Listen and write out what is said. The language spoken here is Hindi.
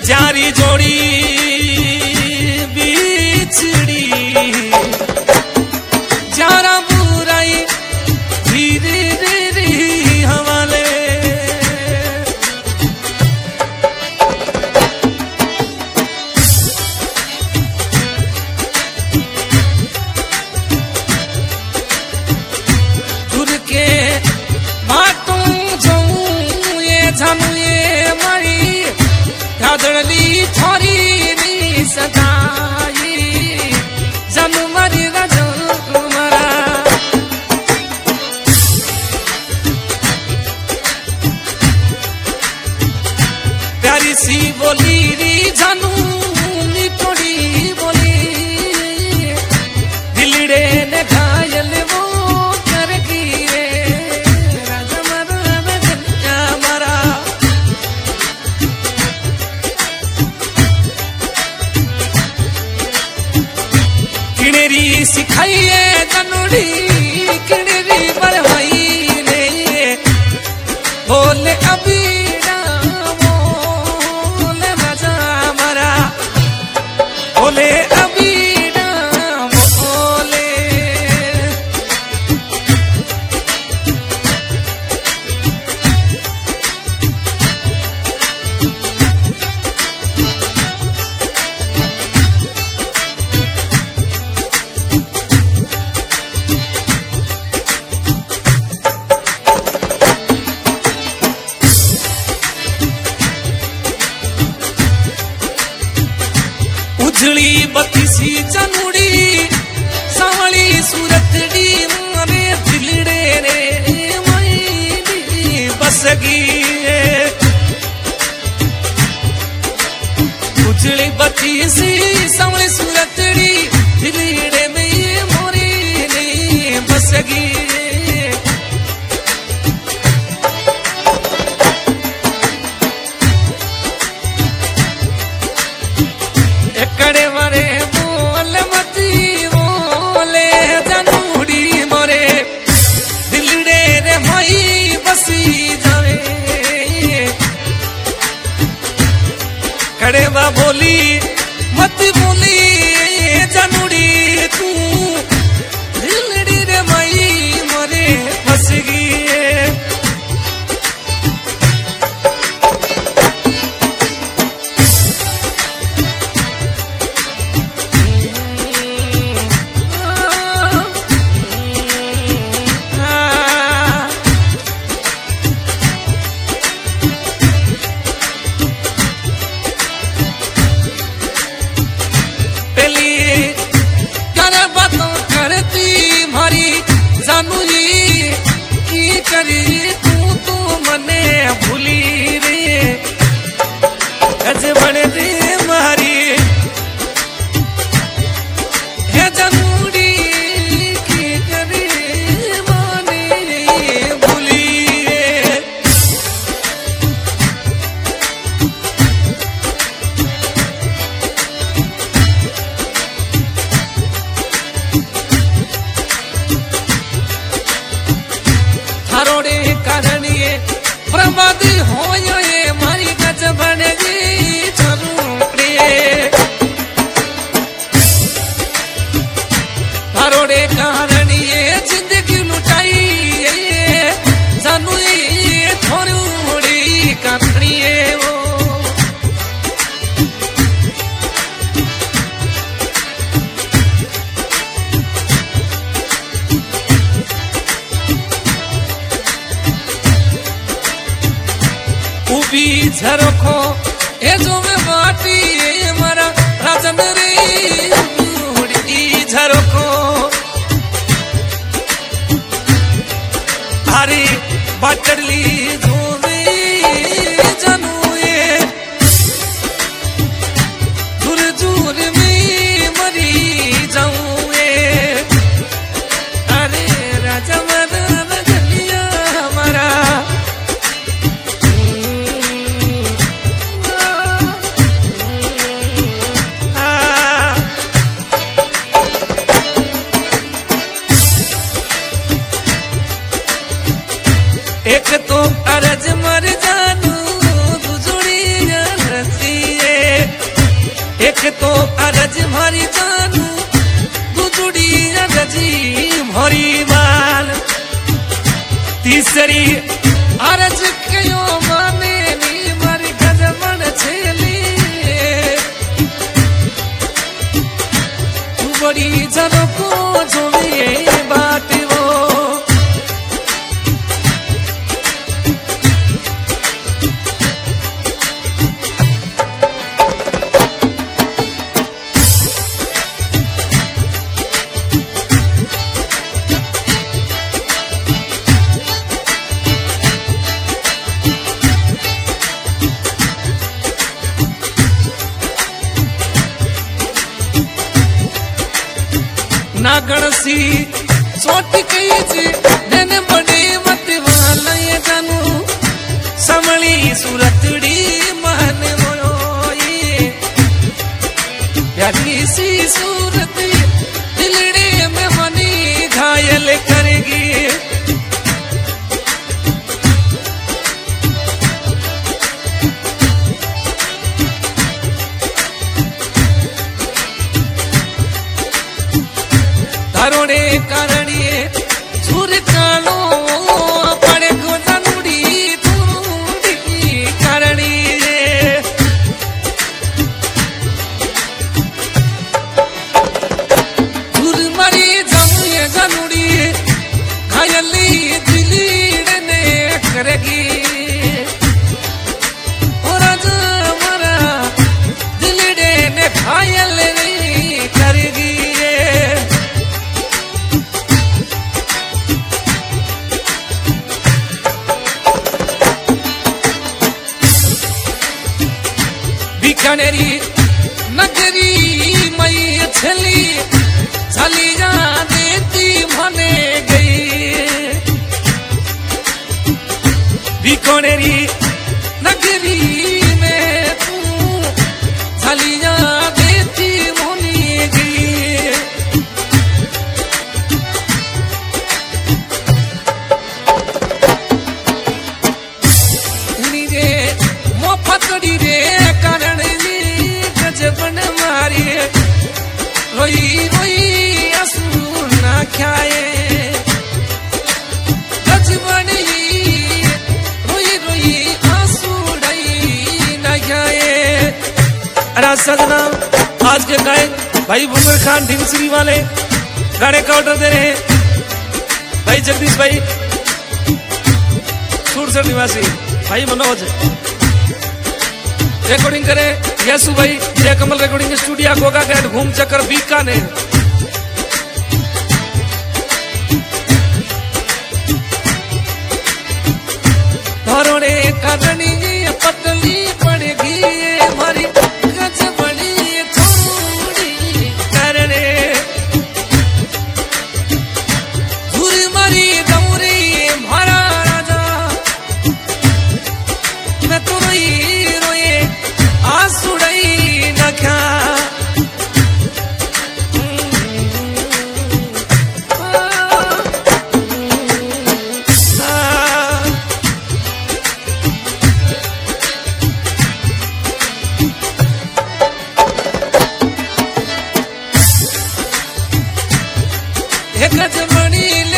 प्यारी जोड़ी बिछड़ी जारा बुराई धीरे रे हवाले दूर के बातों जाऊं ये जानू ये मरी गादड़ली छोरी नी सदाई जानू मरी राजू मरा प्यारी सी बोली री जानू नी थोड़ी बोली दिलड़े ने घायल वो कर गिरे राजा मरा किनेरी सिखाइए जनूड़ी किनेरी बरवाई ने बोले अभी बोले राजा मरा बोले अभी बोले उजली बत्तीसी जनूड़ी सावली सूरतड़ी मारे दिलड़े रे मई बसगी उजली बत्तीसी सावली सूरतड़ी दिलड़े में मोरी ने बसगी एकड़े मारे बोल मती बोले जनूड़ी मोरे दिलड़े रे मई बसी जावे कड़े बा बोली मत बोली जनूड़ी तू दिलड़ी रे मई मोरे बस गई करी तू मने भूली रे गज बड़े रे मारी है जनूड़ी की करी माने भूली रे थारोड़े कारणिए प्रमाद होयो ये मारी गज बनेगी झरूड़े थारोड़े कारणिए जिंदगी लुटाई जानू ये थोड़ी कारणिए वो उबी झरोखो ए जो में माटी ए मारा राजन रे उड़ी झरोखो हरी बाटली जो में जानू ये दूर दूर में मरी जाऊं ये अरे राजा मरा गलिया हमारा एक तो एक तो अरज मारी जानू दूसरी अरजी भरी बाल तीसरी अरज कयो माने नी मारी गजमन छेली तू बड़ी जनो को जोवे बात वो नागणसी सोट कई जी नैन बड़े मत वाला ये जानू समली सूरतड़ी मान मोई प्यारी सी सूरत दिलड़े में मनी घायल करेगी तारोड़े कारणिए सूर कालो पड़े को तनुड़ी तुड़ी कारणिए सूर मरी जामुए जनुड़ी घायली दिलीड़ ने करेगी और आज मरा दिलीड़े ने घायल नहीं करेगी बीकानेरी नगरी मई छली छलिया देती मने गई बीकानेरी नगरी में तू छलिया देती मने गई रे मोफतड़ी रे कारण गजबन मारी रोई रोई आंसू ना खाए गजबन रोई रोई आंसू ना खाए। अरे सजना आज के गायक भाई बुमर खान ढिंगसरी वाले गाने का ऑर्डर दे रहे हैं भाई जगदीश भाई सूरसर निवासी भाई मनोज रिकॉर्डिंग करे यसु भाई Jai Kamal recording studio Goga gate घूम चक्कर बीकानेर धरोड़े करनी पतली पड़ेगी हमारी गजबड़ी थोड़ी करने धुर मरी दौरी भरा राजा मैं तो रोई आंसुड़ई न क्या गजबड़ी